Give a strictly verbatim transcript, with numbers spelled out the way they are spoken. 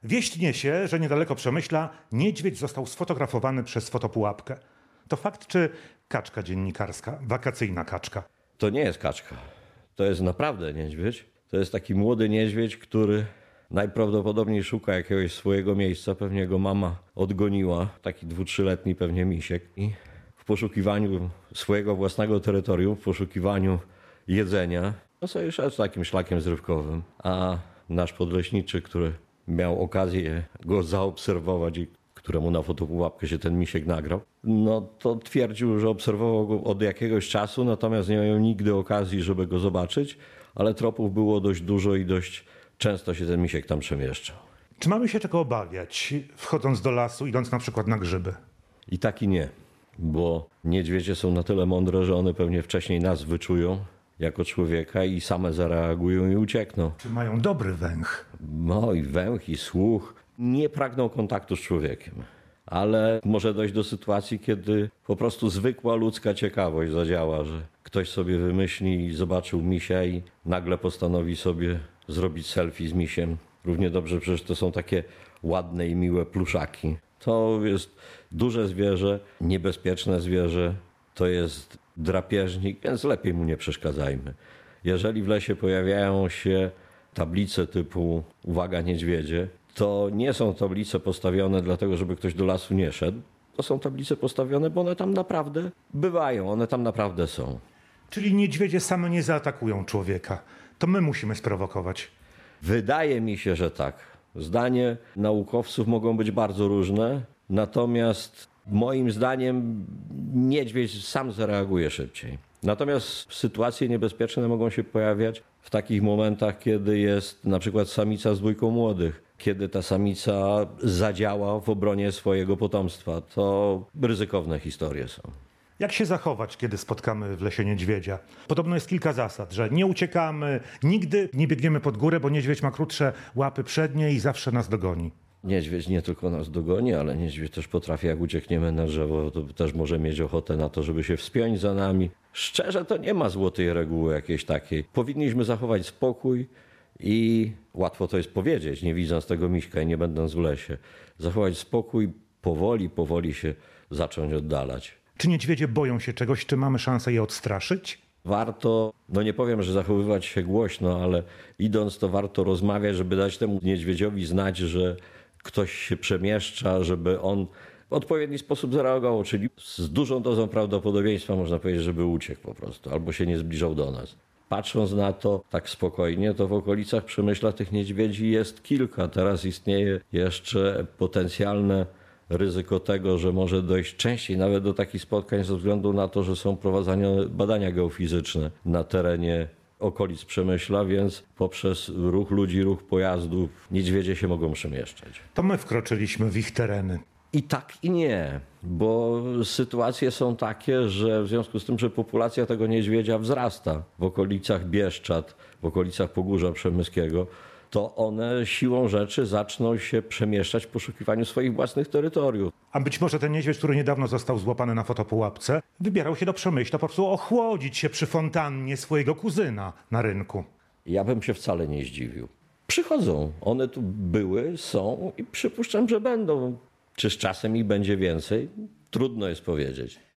Wieść niesie, że niedaleko Przemyśla niedźwiedź został sfotografowany przez fotopułapkę. To fakt czy kaczka dziennikarska, wakacyjna kaczka? To nie jest kaczka. To jest naprawdę niedźwiedź. To jest taki młody niedźwiedź, który najprawdopodobniej szuka jakiegoś swojego miejsca. Pewnie go mama odgoniła, taki dwu, trzyletni pewnie misiek. I w poszukiwaniu swojego własnego terytorium, w poszukiwaniu jedzenia, no sobie szedł takim szlakiem zrywkowym. A nasz podleśniczy, który miał okazję go zaobserwować i któremu na fotopułapkę się ten misiek nagrał, no to twierdził, że obserwował go od jakiegoś czasu, natomiast nie miał nigdy okazji, żeby go zobaczyć, ale tropów było dość dużo i dość często się ten misiek tam przemieszczał. Czy mamy się czego obawiać, wchodząc do lasu, idąc na przykład na grzyby? I tak i nie, bo niedźwiedzie są na tyle mądre, że one pewnie wcześniej nas wyczują jako człowieka i same zareagują i uciekną. Czy mają dobry węch? No i węch, i słuch. Nie pragną kontaktu z człowiekiem, ale może dojść do sytuacji, kiedy po prostu zwykła ludzka ciekawość zadziała, że ktoś sobie wymyśli i zobaczył misia i nagle postanowi sobie zrobić selfie z misiem. Równie dobrze przecież to są takie ładne i miłe pluszaki. To jest duże zwierzę, niebezpieczne zwierzę, to jest drapieżnik, więc lepiej mu nie przeszkadzajmy. Jeżeli w lesie pojawiają się tablice typu uwaga niedźwiedzie, to nie są tablice postawione dlatego, żeby ktoś do lasu nie szedł. To są tablice postawione, bo one tam naprawdę bywają, one tam naprawdę są. Czyli niedźwiedzie same nie zaatakują człowieka. To my musimy sprowokować. Wydaje mi się, że tak. Zdanie naukowców mogą być bardzo różne, natomiast moim zdaniem niedźwiedź sam zareaguje szybciej. Natomiast sytuacje niebezpieczne mogą się pojawiać w takich momentach, kiedy jest na przykład samica z dwójką młodych. Kiedy ta samica zadziała w obronie swojego potomstwa. To ryzykowne historie są. Jak się zachować, kiedy spotkamy w lesie niedźwiedzia? Podobno jest kilka zasad, że nie uciekamy, nigdy nie biegniemy pod górę, bo niedźwiedź ma krótsze łapy przednie i zawsze nas dogoni. Niedźwiedź nie tylko nas dogoni, ale niedźwiedź też potrafi, jak uciekniemy na drzewo, to też może mieć ochotę na to, żeby się wspiąć za nami. Szczerze, to nie ma złotej reguły jakiejś takiej. Powinniśmy zachować spokój i łatwo to jest powiedzieć, nie widząc tego miśka i nie będąc w lesie. Zachować spokój, powoli, powoli się zacząć oddalać. Czy niedźwiedzie boją się czegoś, czy mamy szansę je odstraszyć? Warto, no nie powiem, że zachowywać się głośno, ale idąc to warto rozmawiać, żeby dać temu niedźwiedziowi znać, że ktoś się przemieszcza, żeby on w odpowiedni sposób zareagował, czyli z dużą dozą prawdopodobieństwa można powiedzieć, żeby uciekł po prostu, albo się nie zbliżał do nas. Patrząc na to tak spokojnie, to w okolicach Przemyśla tych niedźwiedzi jest kilka. Teraz istnieje jeszcze potencjalne ryzyko tego, że może dojść częściej nawet do takich spotkań ze względu na to, że są prowadzone badania geofizyczne na terenie okolic Przemyśla, więc poprzez ruch ludzi, ruch pojazdów niedźwiedzie się mogą przemieszczać. To my wkroczyliśmy w ich tereny. I tak i nie, bo sytuacje są takie, że w związku z tym, że populacja tego niedźwiedzia wzrasta w okolicach Bieszczad, w okolicach Pogórza Przemyskiego, to one siłą rzeczy zaczną się przemieszczać w poszukiwaniu swoich własnych terytoriów. A być może ten niedźwiedź, który niedawno został złapany na fotopułapce, wybierał się do Przemyśla po prostu ochłodzić się przy fontannie swojego kuzyna na rynku. Ja bym się wcale nie zdziwił. Przychodzą, one tu były, są i przypuszczam, że będą. Czy z czasem ich będzie więcej? Trudno jest powiedzieć.